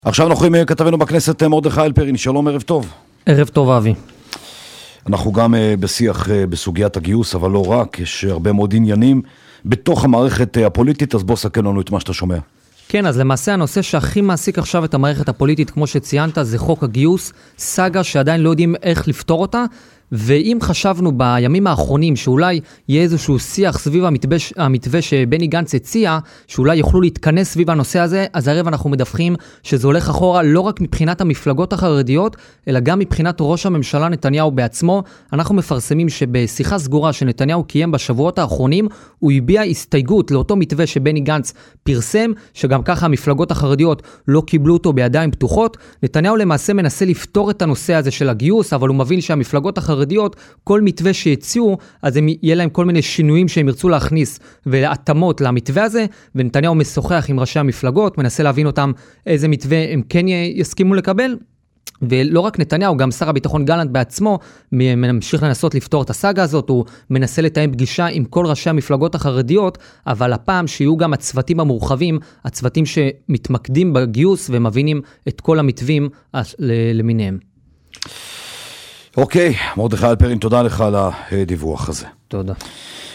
עכשיו אנחנו עם כתבנו בכנסת מרדכי אלפרין. שלום, ערב טוב. ערב טוב אבי. אנחנו גם בשיח בסוגיית הגיוס, אבל לא רק, יש הרבה מאוד עניינים בתוך המערכת הפוליטית, אז בוא סכן לנו את מה שאתה שומע. כן, אז למעשה הנושא שהכי מעסיק עכשיו את המערכת הפוליטית, כמו שציינת, זה חוק הגיוס, סאגה שעדיין לא יודעים איך לפתור אותה, ואם חשבנו בימים האחרונים שאולי יהיה איזשהו שיח סביב המתווה שבני גנץ הציע, שאולי יוכלו להתכנס סביב הנושא הזה, אז הערב אנחנו מדווחים שזה הולך אחורה לא רק מבחינת המפלגות החרדיות, אלא גם מבחינת ראש הממשלה נתניהו בעצמו. אנחנו מפרסמים שבשיחה סגורה שנתניהו קיים בשבועות האחרונים, הוא הביע הסתייגות לאותו מתווה שבני גנץ פרסם, שגם ככה המפלגות החרדיות לא קיבלו אותו בידיים פתוחות. נתניהו למעשה מנסה לפתור את הנושא הזה של הגיוס, אבל הוא מבין שהמפלגות החרדיות, כל מתווה שיציעו, אז יהיה להם כל מיני שינויים שהם ירצו להכניס ולהתאמות למתווה הזה, ונתניהו משוחח עם ראשי המפלגות, מנסה להבין אותם איזה מתווה הם כן יסכימו לקבל, ולא רק נתניהו, גם שר הביטחון גלנט בעצמו ממשיך לנסות לפתור את הסאגה הזאת, הוא מנסה לתאם פגישה עם כל ראשי המפלגות החרדיות, אבל הפעם שיהיו גם הצוותים המורחבים, הצוותים שמתמקדים בגיוס ומבינים את כל המתווים למיניהם. אוקיי, מרדכי אלפרין, תודה לך על הדיווח הזה. תודה.